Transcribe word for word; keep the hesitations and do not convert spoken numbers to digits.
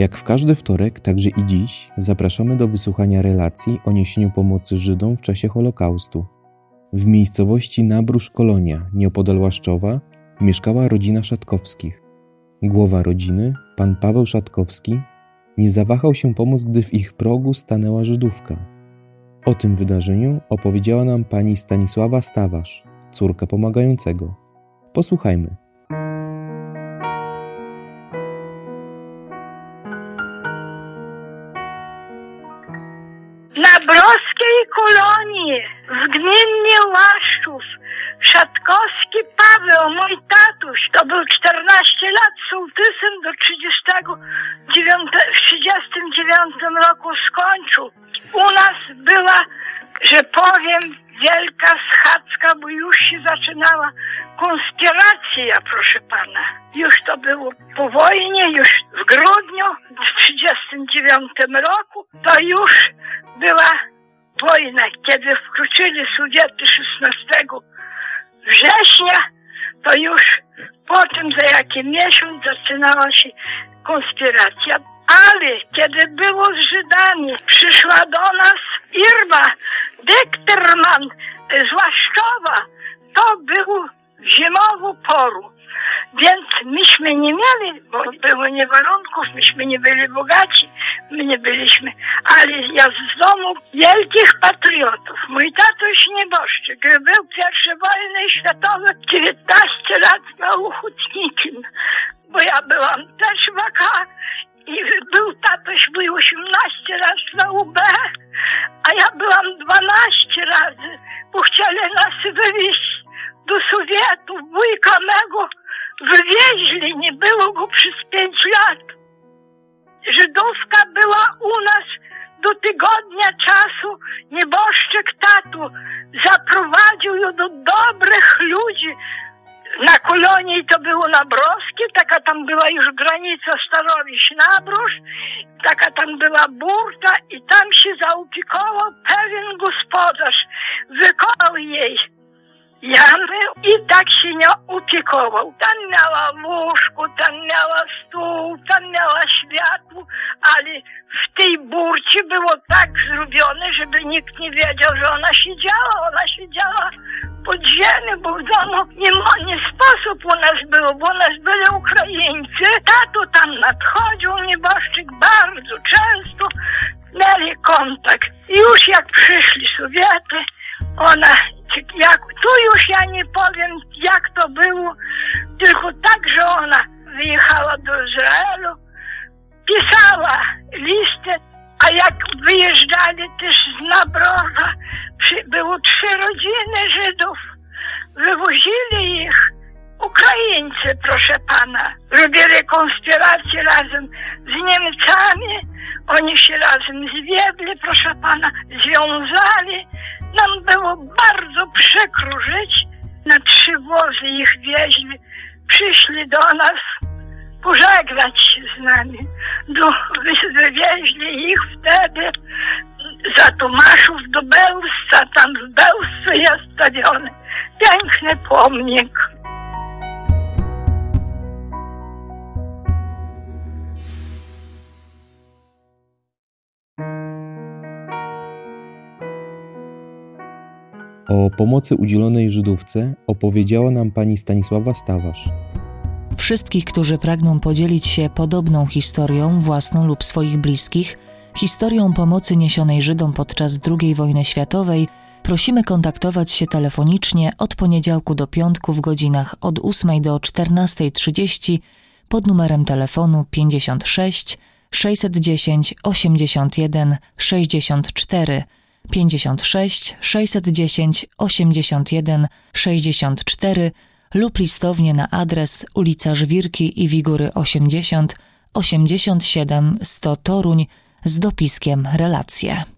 Jak w każdy wtorek, także i dziś zapraszamy do wysłuchania relacji o niesieniu pomocy Żydom w czasie Holokaustu. W miejscowości Nabrusz Kolonia, nieopodal Łaszczowa, mieszkała rodzina Szatkowskich. Głowa rodziny, pan Paweł Szatkowski, nie zawahał się pomóc, gdy w ich progu stanęła Żydówka. O tym wydarzeniu opowiedziała nam pani Stanisława Stawarz, córka pomagającego. Posłuchajmy. Na Broskiej Kolonii w gminie Łaszczów Szatkowski Paweł, mój tatuś, to był czternaście lat sołtysem do trzydziestego dziewiątego, w trzydziestym dziewiątym roku skończył. U nas była, że powiem, wielka schadzka, bo już się zaczynała konspiracja, proszę pana. Już to było po wojnie, już w grudniu w trzydziestym dziewiątym roku, to już była wojna. Kiedy wkroczyli Sowiety szesnastego września, to już potem za jakiś miesiąc zaczynała się konspiracja. Ale kiedy było z Żydami, przyszła do nas Irma Dekterman z Łaszczowa. To był zimową poru. Więc myśmy nie mieli, bo było nie warunków, myśmy nie byli bogaci, my nie byliśmy, ale ja z domu wielkich patriotów. Mój tatuś nieboszczyk, był pierwszej wojny światowej, dziewiętnaście lat był hutnikiem, bo ja byłam też w A K i był tatuś, był osiemnaście razy na U B, a ja byłam dwanaście razy, bo chcieli nas wywieźć do Sowietów, wujka mego wywieźli, nie było go przez pięć lat. Żydówka była u nas do tygodnia czasu, nieboszczyk tatu zaprowadził ją do dobrych ludzi. Na kolonii to było na Broskie, taka tam była już granica Starowiś-Nabrusz, taka tam była burta i tam się zaopiekował pewien gospodarz, wykopał jej jamy i tak się nią opiekował. Tam miała łóżko, tam miała stół, tam miała światło, ale w tej burcie było tak zrobione, żeby nikt nie wiedział, że ona siedziała. Ona siedziała pod ziemią, bo w domu nie, nie sposób u nas było, bo u nas byli Ukraińcy. Tato tam nadchodził, nieboszczyk bardzo często, mieli kontakt. I już jak przyszli Sowiety, ona, jak, tu już ja nie powiem, jak to było, tylko tak, że ona wyjechała do Izraelu, pisała listy, a jak wyjeżdżali też z Nabrowa, było trzy rodziny Żydów, wywozili ich Ukraińcy, proszę pana, robili konspirację razem z Niemcami, oni się razem zwiedli, proszę pana, związali. Nam było bardzo przykro żyć. Na trzy wozy ich wieźli. Przyszli do nas pożegnać się z nami. Do, wywieźli ich wtedy za Tomaszów do Bełżca. Tam w Bełżcu jest stawiony piękny pomnik. O pomocy udzielonej Żydówce opowiedziała nam pani Stanisława Stawarz. Wszystkich, którzy pragną podzielić się podobną historią, własną lub swoich bliskich, historią pomocy niesionej Żydom podczas drugiej wojny światowej, prosimy kontaktować się telefonicznie od poniedziałku do piątku w godzinach od ósmej do czternastej trzydzieści pod numerem telefonu pięćdziesiąt sześć sześćset dziesięć osiemdziesiąt jeden sześćdziesiąt cztery, pięćdziesiąt sześć sześćset dziesięć osiemdziesiąt jeden sześćdziesiąt cztery lub listownie na adres ulica Żwirki i Wigury osiemdziesiąt, osiemdziesiąt siedem sto Toruń z dopiskiem relacje.